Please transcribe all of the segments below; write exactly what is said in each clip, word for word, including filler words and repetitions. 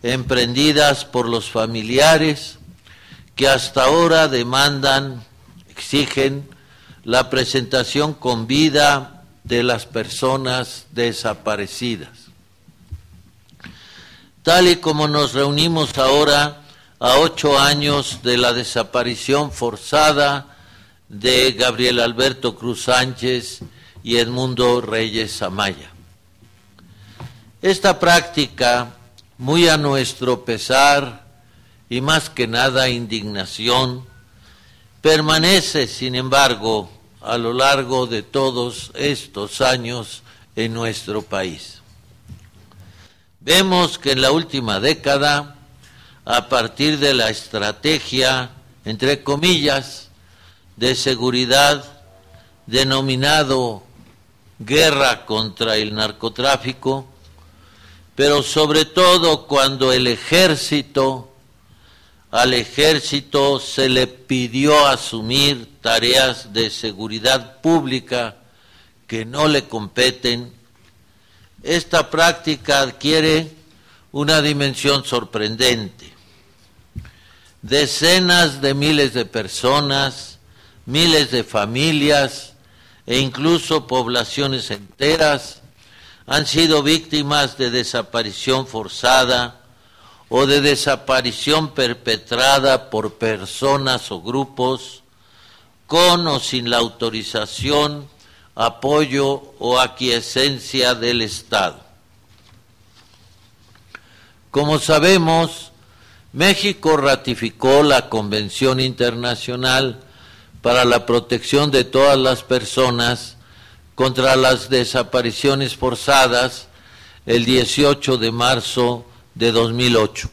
emprendidas por los familiares que hasta ahora demandan, exigen la presentación con vida de las personas desaparecidas. Tal y como nos reunimos ahora a ocho años de la desaparición forzada de Gabriel Alberto Cruz Sánchez y Edmundo Reyes Amaya. Esta práctica, muy a nuestro pesar y más que nada indignación, permanece, sin embargo, a lo largo de todos estos años en nuestro país. Vemos que en la última década, a partir de la estrategia, entre comillas, de seguridad denominado guerra contra el narcotráfico, pero sobre todo cuando el ejército, al ejército se le pidió asumir tareas de seguridad pública que no le competen, esta práctica adquiere una dimensión sorprendente. Decenas de miles de personas, miles de familias e incluso poblaciones enteras han sido víctimas de desaparición forzada o de desaparición perpetrada por personas o grupos con o sin la autorización, apoyo o aquiescencia del Estado. Como sabemos, México ratificó la Convención Internacional para la Protección de todas las personas contra las desapariciones forzadas el dieciocho de marzo de dos mil ocho.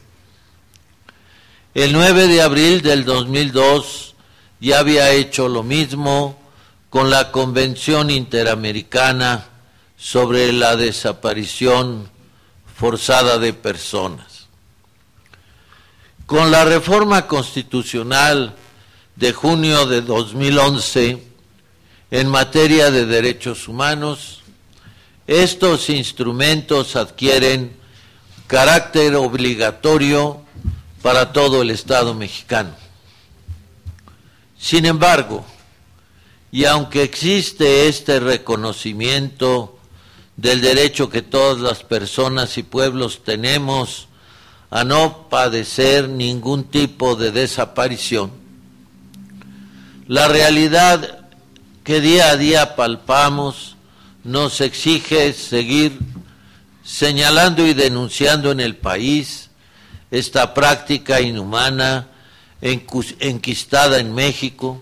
El nueve de abril del dos mil dos ya había hecho lo mismo con la Convención Interamericana sobre la desaparición forzada de personas. Con la reforma constitucional de junio de dos mil once, en materia de derechos humanos, estos instrumentos adquieren carácter obligatorio para todo el Estado mexicano. Sin embargo, y aunque existe este reconocimiento del derecho que todas las personas y pueblos tenemos a no padecer ningún tipo de desaparición, la realidad que día a día palpamos nos exige seguir señalando y denunciando en el país esta práctica inhumana enquistada en México,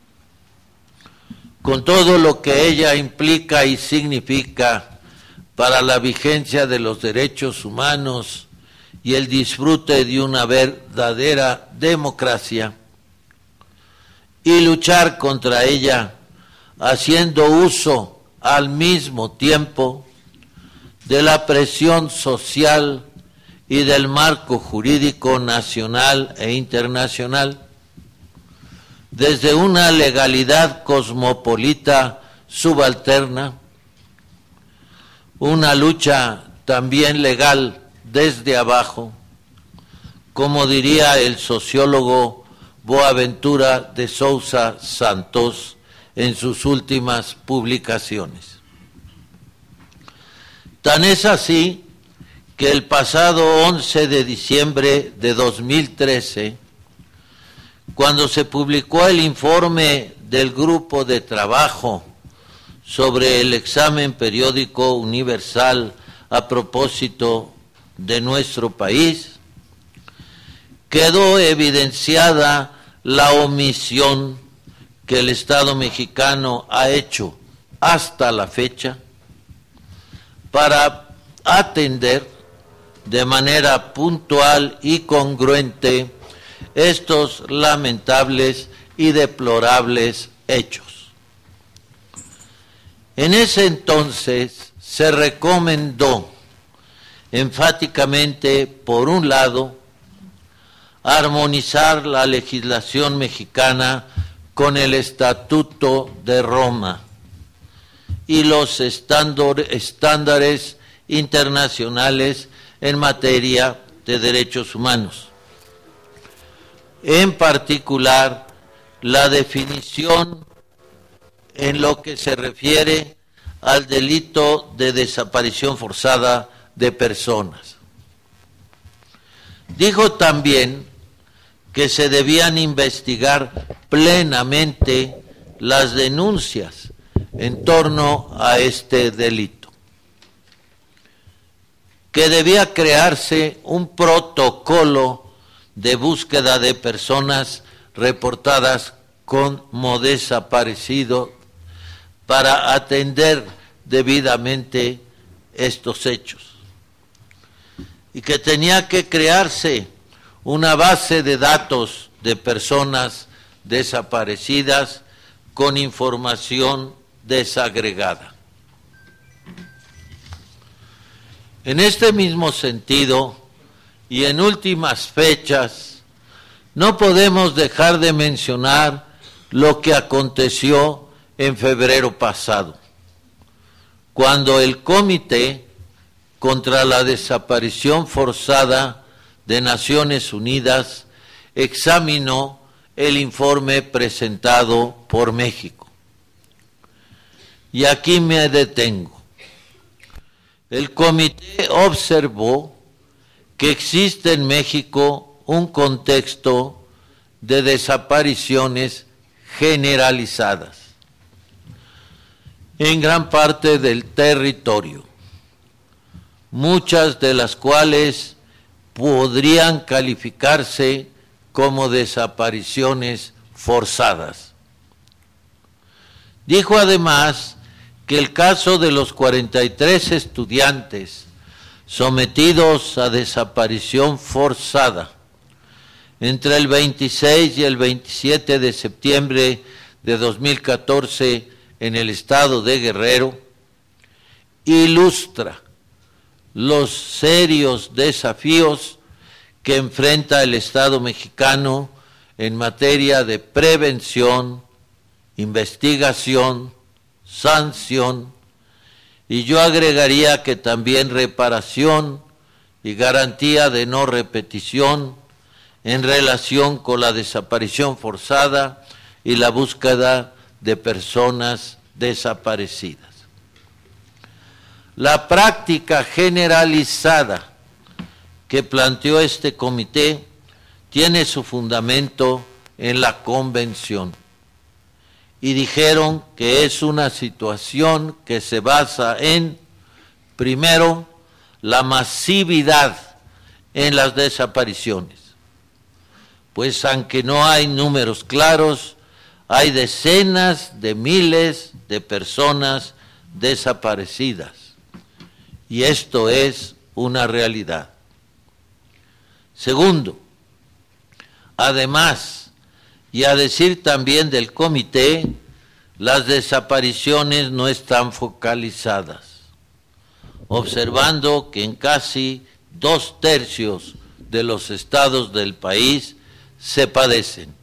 con todo lo que ella implica y significa para la vigencia de los derechos humanos y el disfrute de una verdadera democracia, y luchar contra ella haciendo uso al mismo tiempo de la presión social y del marco jurídico nacional e internacional, desde una legalidad cosmopolita subalterna, una lucha también legal desde abajo, como diría el sociólogo Boaventura de Sousa Santos en sus últimas publicaciones. Tan es así que el pasado once de diciembre de dos mil trece, cuando se publicó el informe del Grupo de Trabajo sobre el examen periódico universal a propósito de nuestro país, quedó evidenciada la omisión que el Estado mexicano ha hecho hasta la fecha para atender de manera puntual y congruente estos lamentables y deplorables hechos. En ese entonces se recomendó enfáticamente, por un lado, armonizar la legislación mexicana con el Estatuto de Roma y los estándares internacionales en materia de Derechos Humanos. En particular, la definición en lo que se refiere al delito de desaparición forzada de personas. Dijo también que se debían investigar plenamente las denuncias en torno a este delito, que debía crearse un protocolo de búsqueda de personas reportadas como desaparecido para atender debidamente estos hechos, y que tenía que crearse una base de datos de personas desaparecidas con información desagregada. En este mismo sentido, y en últimas fechas, no podemos dejar de mencionar lo que aconteció en febrero pasado, cuando el Comité contra la Desaparición Forzada de Naciones Unidas examinó el informe presentado por México. Y aquí me detengo. El comité observó que existe en México un contexto de desapariciones generalizadas en gran parte del territorio, muchas de las cuales podrían calificarse como desapariciones forzadas. Dijo además que el caso de los cuarenta y tres estudiantes sometidos a desaparición forzada entre el veintiséis y el veintisiete de septiembre de dos mil catorce en el estado de Guerrero ilustra los serios desafíos que enfrenta el Estado mexicano en materia de prevención, investigación, sanción, y yo agregaría que también reparación y garantía de no repetición en relación con la desaparición forzada y la búsqueda de personas desaparecidas. La práctica generalizada que planteó este comité tiene su fundamento en la Convención, y dijeron que es una situación que se basa en, primero, la masividad en las desapariciones, pues aunque no hay números claros, hay decenas de miles de personas desaparecidas, y esto es una realidad. Segundo, además, y a decir también del comité, las desapariciones no están focalizadas, observando que en casi dos tercios de los estados del país se padecen.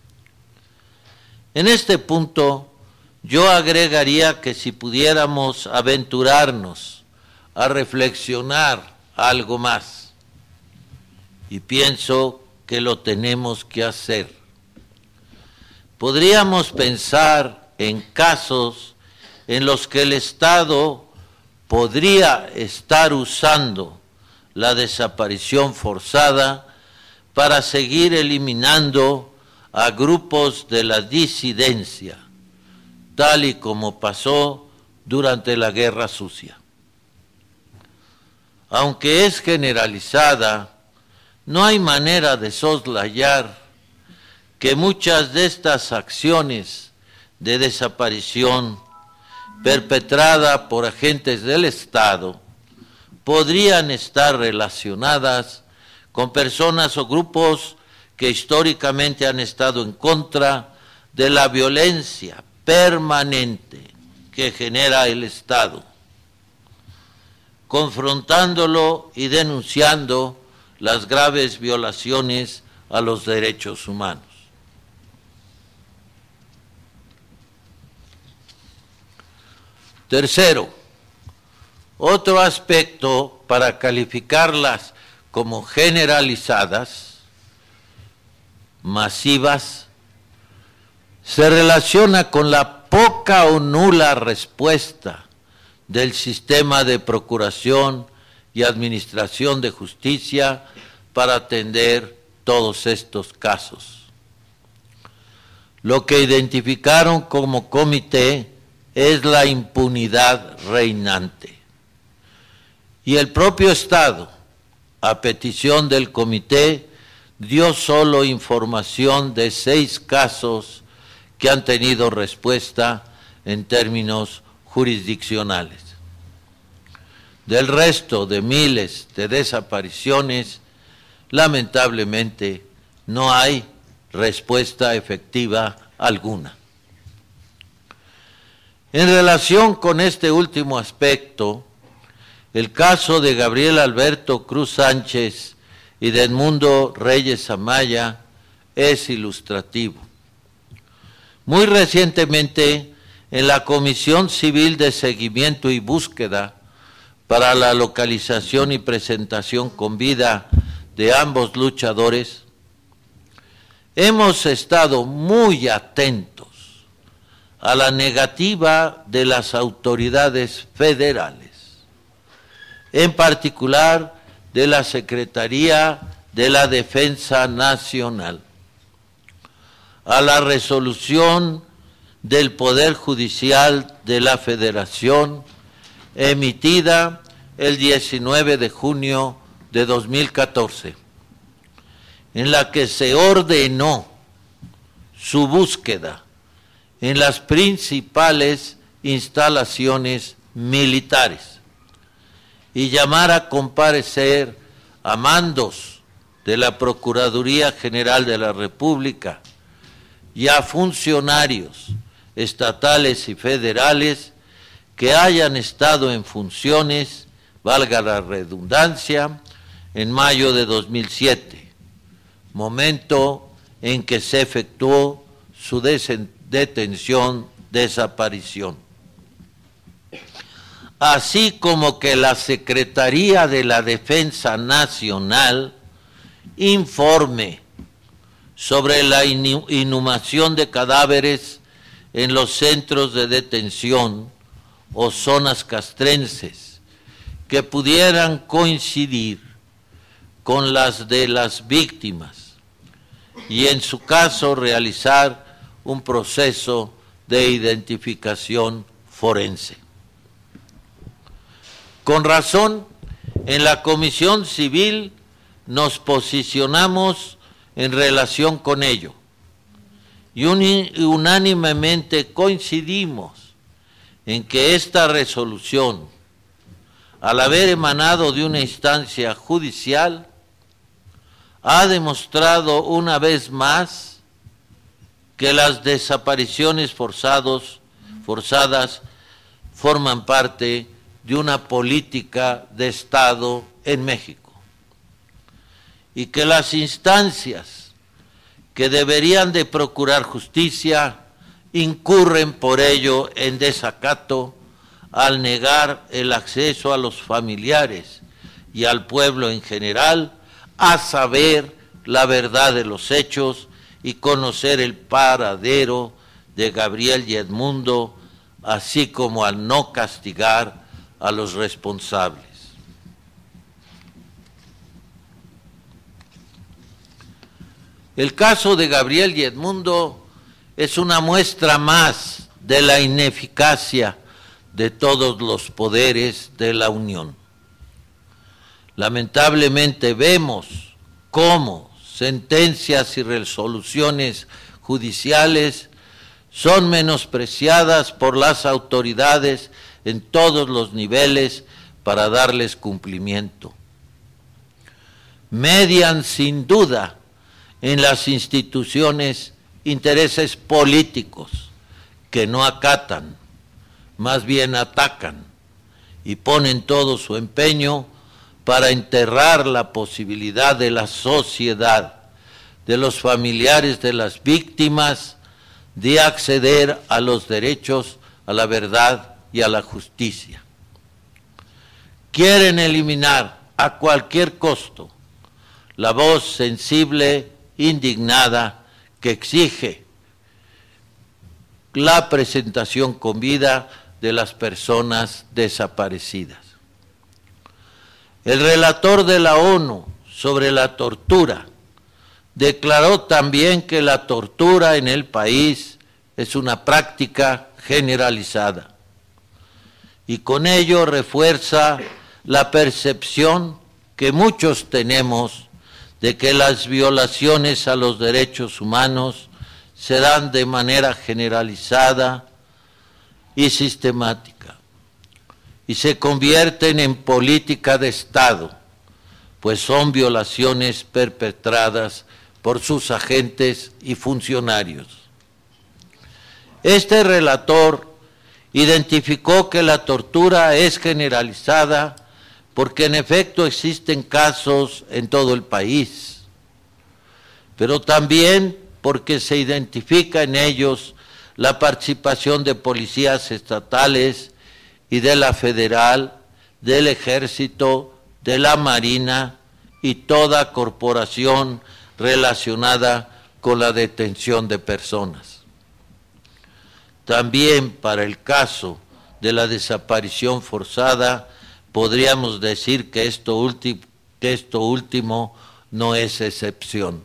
En este punto, yo agregaría que si pudiéramos aventurarnos a reflexionar algo más, y pienso que lo tenemos que hacer, podríamos pensar en casos en los que el Estado podría estar usando la desaparición forzada para seguir eliminando a grupos de la disidencia, tal y como pasó durante la Guerra Sucia. Aunque es generalizada, no hay manera de soslayar que muchas de estas acciones de desaparición perpetrada por agentes del Estado podrían estar relacionadas con personas o grupos que históricamente han estado en contra de la violencia permanente que genera el Estado, confrontándolo y denunciando las graves violaciones a los derechos humanos. Tercero, otro aspecto para calificarlas como generalizadas, masivas, se relaciona con la poca o nula respuesta del sistema de procuración y administración de justicia para atender todos estos casos. Lo que identificaron como comité es la impunidad reinante. Y el propio Estado, a petición del comité, dio solo información de seis casos que han tenido respuesta en términos jurisdiccionales. Del resto de miles de desapariciones, lamentablemente no hay respuesta efectiva alguna. En relación con este último aspecto, el caso de Gabriel Alberto Cruz Sánchez y de Edmundo Reyes Amaya es ilustrativo. Muy recientemente, en la Comisión Civil de Seguimiento y Búsqueda para la localización y presentación con vida de ambos luchadores, hemos estado muy atentos a la negativa de las autoridades federales, en particular de la Secretaría de la Defensa Nacional, a la resolución del Poder Judicial de la Federación emitida el diecinueve de junio de dos mil catorce, en la que se ordenó su búsqueda en las principales instalaciones militares y llamar a comparecer a mandos de la Procuraduría General de la República y a funcionarios estatales y federales que hayan estado en funciones, valga la redundancia, en mayo de dos mil siete, momento en que se efectuó su detención, desaparición. Así como que la Secretaría de la Defensa Nacional informe sobre la inhumación de cadáveres en los centros de detención o zonas castrenses que pudieran coincidir con las de las víctimas y en su caso realizar un proceso de identificación forense. Con razón, en la Comisión Civil nos posicionamos en relación con ello y unánimemente coincidimos en que esta resolución, al haber emanado de una instancia judicial, ha demostrado una vez más que las desapariciones forzados, forzadas forman parte de una política de Estado en México y que las instancias que deberían de procurar justicia incurren por ello en desacato al negar el acceso a los familiares y al pueblo en general a saber la verdad de los hechos y conocer el paradero de Gabriel y Edmundo, así como al no castigar a los responsables. El caso de Gabriel y Edmundo es una muestra más de la ineficacia de todos los poderes de la Unión. Lamentablemente vemos cómo sentencias y resoluciones judiciales son menospreciadas por las autoridades en todos los niveles para darles cumplimiento. Median sin duda en las instituciones intereses políticos que no acatan, más bien atacan y ponen todo su empeño para enterrar la posibilidad de la sociedad, de los familiares de las víctimas, de acceder a los derechos, a la verdad y a la justicia. Quieren eliminar a cualquier costo la voz sensible, indignada, que exige la presentación con vida de las personas desaparecidas. El relator de la ONU sobre la tortura declaró también que la tortura en el país es una práctica generalizada y con ello refuerza la percepción que muchos tenemos de que las violaciones a los derechos humanos se dan de manera generalizada y sistemática y se convierten en política de Estado, pues son violaciones perpetradas por sus agentes y funcionarios. Este relator identificó que la tortura es generalizada porque en efecto existen casos en todo el país, pero también porque se identifica en ellos la participación de policías estatales y de la federal, del ejército, de la marina y toda corporación relacionada con la detención de personas. También para el caso de la desaparición forzada, podríamos decir que esto, ulti- que esto último no es excepción.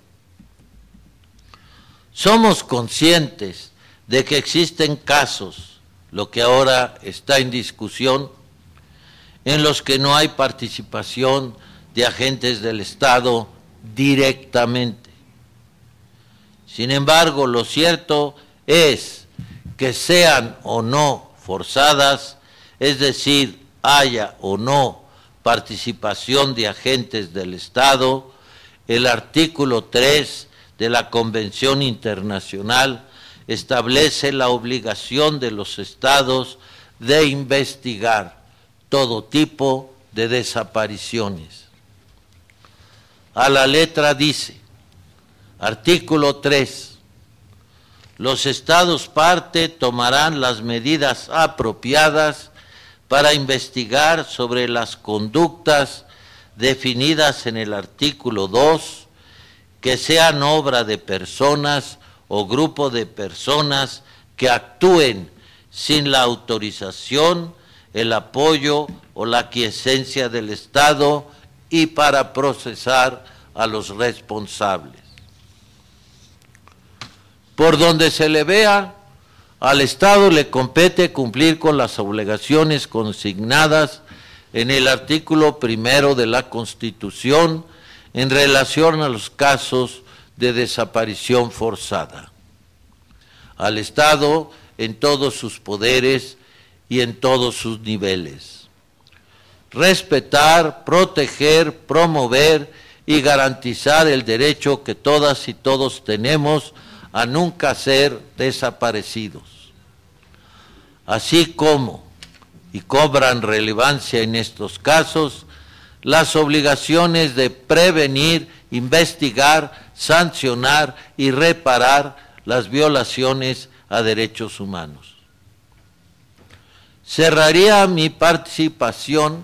Somos conscientes de que existen casos, lo que ahora está en discusión, en los que no hay participación de agentes del Estado directamente. Sin embargo, lo cierto es que sean o no forzadas, es decir, haya o no participación de agentes del Estado, el artículo tres de la Convención Internacional establece la obligación de los Estados de investigar todo tipo de desapariciones. A la letra dice, artículo tres, los Estados parte tomarán las medidas apropiadas para investigar sobre las conductas definidas en el artículo dos, que sean obra de personas o grupo de personas que actúen sin la autorización, el apoyo o la aquiescencia del Estado y para procesar a los responsables. Por donde se le vea, al Estado le compete cumplir con las obligaciones consignadas en el artículo primero de la Constitución en relación a los casos de desaparición forzada. Al Estado en todos sus poderes y en todos sus niveles. Respetar, proteger, promover y garantizar el derecho que todas y todos tenemos a nunca ser desaparecidos. Así como, y cobran relevancia en estos casos, las obligaciones de prevenir, investigar, sancionar y reparar las violaciones a derechos humanos. Cerraría mi participación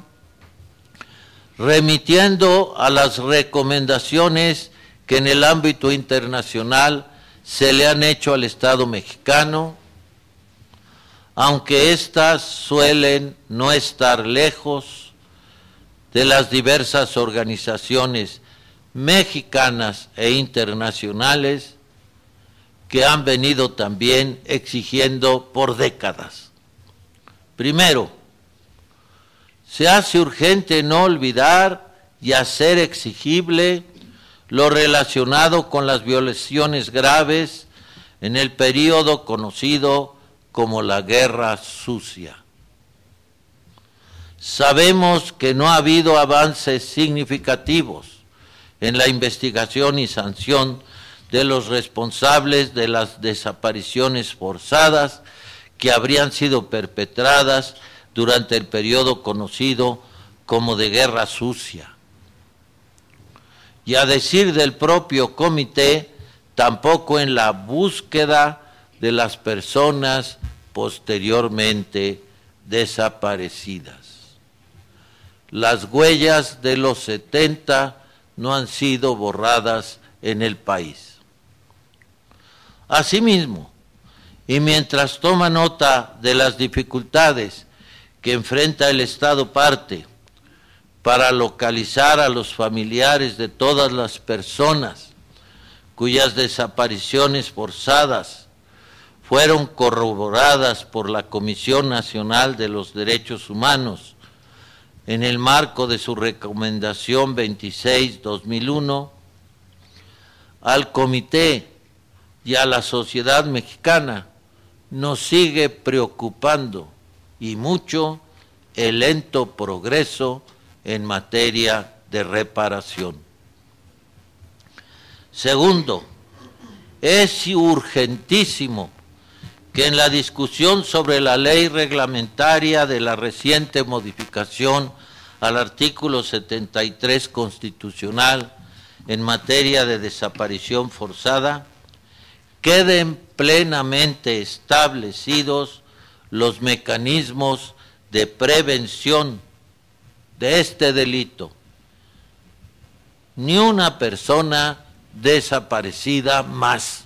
remitiendo a las recomendaciones que en el ámbito internacional se le han hecho al Estado mexicano, aunque éstas suelen no estar lejos de las diversas organizaciones mexicanas e internacionales que han venido también exigiendo por décadas. Primero, se hace urgente no olvidar y hacer exigible lo relacionado con las violaciones graves en el período conocido como la Guerra Sucia. Sabemos que no ha habido avances significativos en la investigación y sanción de los responsables de las desapariciones forzadas que habrían sido perpetradas durante el periodo conocido como de Guerra Sucia. Y a decir del propio comité, tampoco en la búsqueda de las personas posteriormente desaparecidas. Las huellas de los setenta no han sido borradas en el país. Asimismo, y mientras toma nota de las dificultades que enfrenta el Estado parte para localizar a los familiares de todas las personas cuyas desapariciones forzadas fueron corroboradas por la Comisión Nacional de los Derechos Humanos en el marco de su Recomendación veintiséis guión dos mil uno, al Comité y a la sociedad mexicana nos sigue preocupando y mucho el lento progreso en materia de reparación. Segundo, es urgentísimo que en la discusión sobre la ley reglamentaria de la reciente modificación al artículo setenta y tres constitucional en materia de desaparición forzada, queden plenamente establecidos los mecanismos de prevención de este delito. Ni una persona desaparecida más.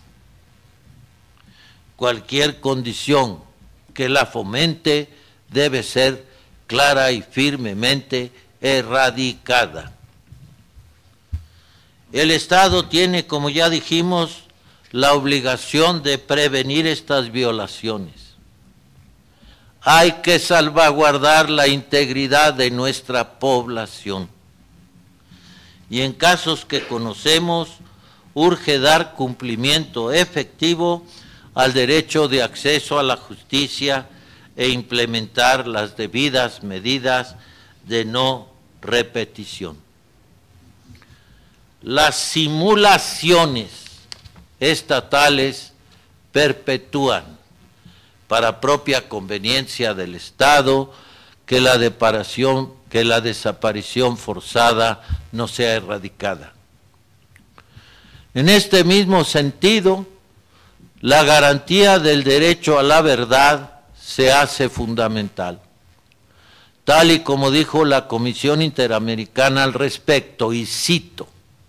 Cualquier condición que la fomente debe ser clara y firmemente erradicada. El Estado tiene, como ya dijimos, la obligación de prevenir estas violaciones. Hay que salvaguardar la integridad de nuestra población. Y en casos que conocemos, urge dar cumplimiento efectivo al derecho de acceso a la justicia e implementar las debidas medidas de no repetición. Las simulaciones estatales perpetúan, para propia conveniencia del Estado, que la separación, que la desaparición forzada no sea erradicada. En este mismo sentido, la garantía del derecho a la verdad se hace fundamental, tal y como dijo la Comisión Interamericana al respecto, y cito: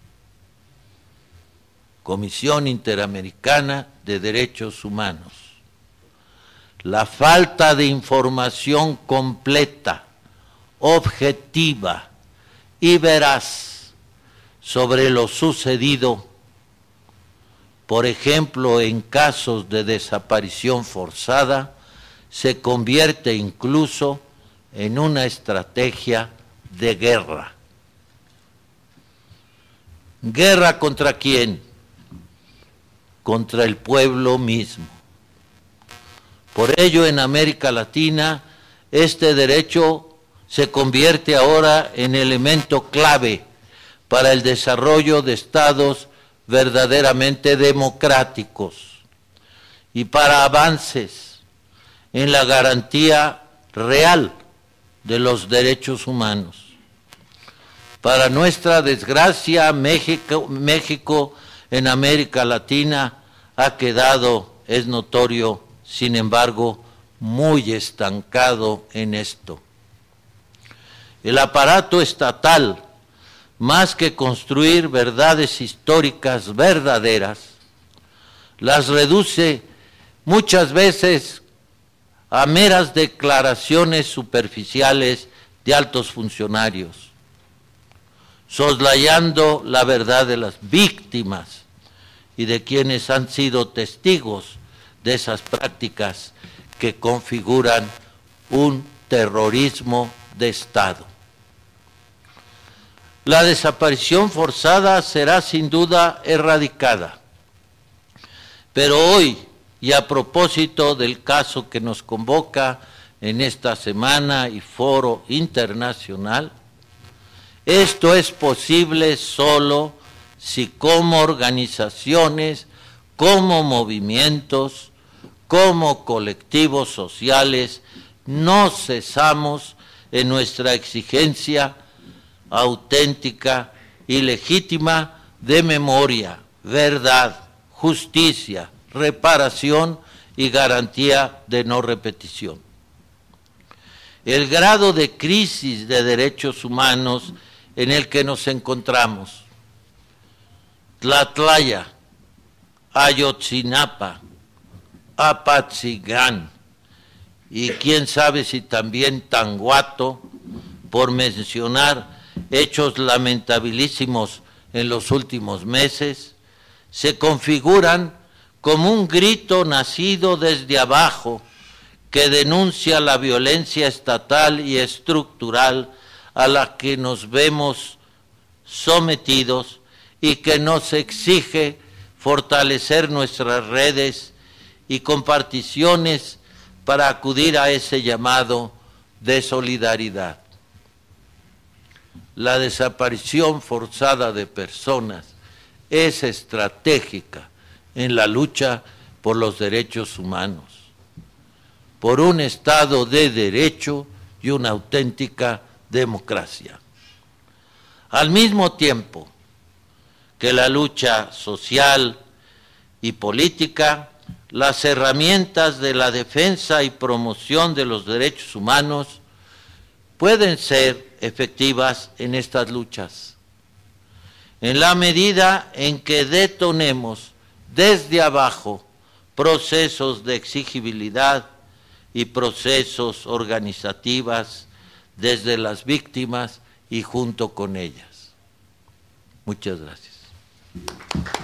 Comisión Interamericana de Derechos Humanos. La falta de información completa, objetiva y veraz sobre lo sucedido, por ejemplo, en casos de desaparición forzada, se convierte incluso en una estrategia de guerra. ¿Guerra contra quién? Contra el pueblo mismo. Por ello, en América Latina, este derecho se convierte ahora en elemento clave para el desarrollo de estados verdaderamente democráticos y para avances en la garantía real de los derechos humanos. Para nuestra desgracia, México, México en América Latina ha quedado, es notorio, sin embargo, muy estancado en esto. El aparato estatal, más que construir verdades históricas verdaderas, las reduce muchas veces a meras declaraciones superficiales de altos funcionarios, soslayando la verdad de las víctimas y de quienes han sido testigos de esas prácticas que configuran un terrorismo de Estado. La desaparición forzada será sin duda erradicada, pero hoy, y a propósito del caso que nos convoca en esta semana y foro internacional, esto es posible solo si como organizaciones, como movimientos, como colectivos sociales, no cesamos en nuestra exigencia auténtica y legítima de memoria, verdad, justicia, reparación y garantía de no repetición. El grado de crisis de derechos humanos en el que nos encontramos Tlatlaya, Ayotzinapa, Apatzingán y quién sabe si también Tanguato, por mencionar hechos lamentabilísimos en los últimos meses, se configuran como un grito nacido desde abajo que denuncia la violencia estatal y estructural a la que nos vemos sometidos y que nos exige fortalecer nuestras redes y comparticiones para acudir a ese llamado de solidaridad. La desaparición forzada de personas es estratégica en la lucha por los derechos humanos, por un Estado de derecho y una auténtica democracia. Al mismo tiempo que la lucha social y política, las herramientas de la defensa y promoción de los derechos humanos pueden ser efectivas en estas luchas, en la medida en que detonemos desde abajo procesos de exigibilidad y procesos organizativos desde las víctimas y junto con ellas. Muchas gracias.